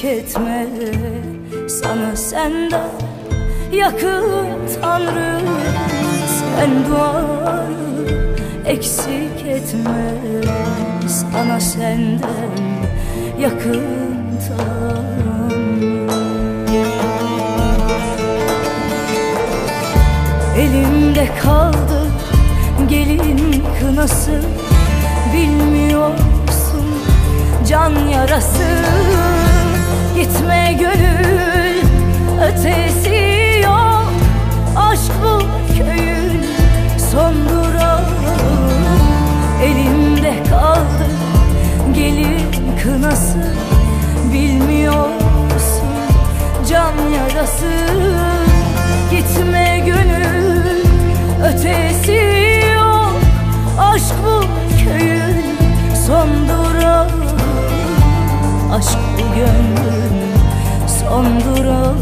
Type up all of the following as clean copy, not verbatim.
etme. Sana senden yakın Tanrım, sen duanı eksik etme. Sana senden yakın Tanrım. Elimde kaldı gelin kınası, bilmiyorsun can yarası. Gitme gönül, ötesi yok. Aşk bu köyün son durağı. Elimde kaldı gelin kınası, bilmiyorsun can yarası. Gitme gönül, ötesi yok. Aşk bu köyün son durağı. Aşk bu gönlün son durağı.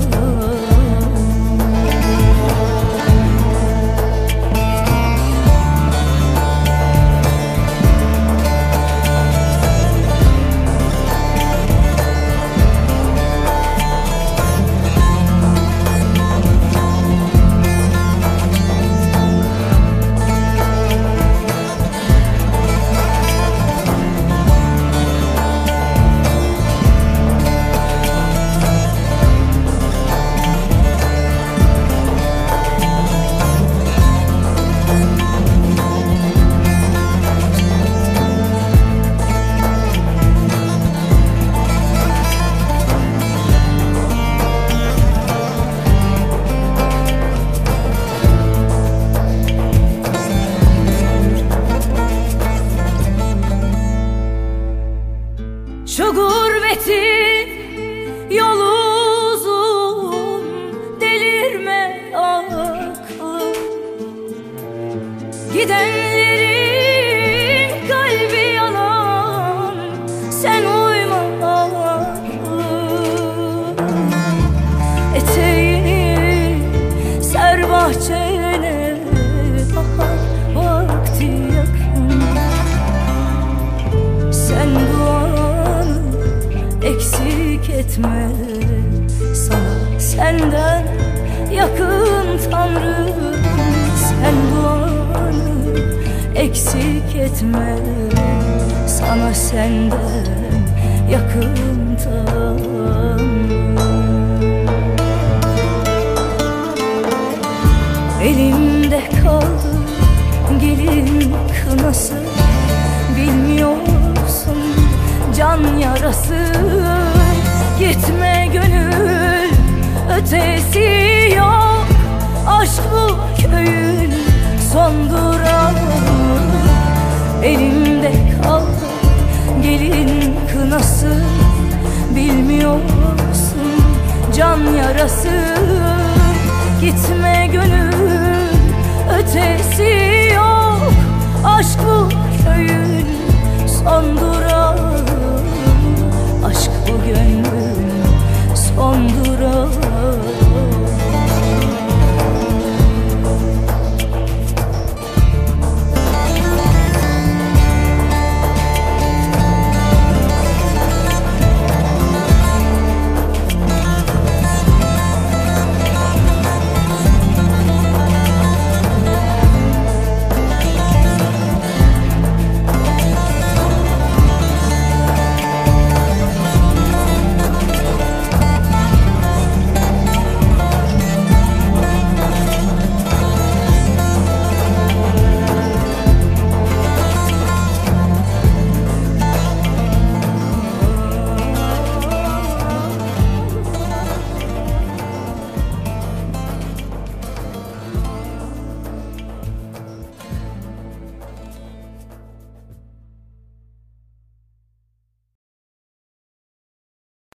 Şu gurbetin yolu uzun, delirme aklım. Gidenlerin kalbi yalan, sen uyma aklım. Eteğini ser bahçene, bahar vakti yakın. Sen duanı eksik etme. Sana senden yakın Tanrım, sen duanı eksik etme. Sana senden yakın Tanrım. Elimde kaldı gelin kınası, bilmiyorsun can yarası. Gitme gönül, ötesi yok. Aşk bu köyün son durağı. Elimde kaldı gelin kınası, bilmiyorsun can yarası. Gitme gönül, ötesi yok. Aşk bu köyün son durağı. Aşk bu gönlün son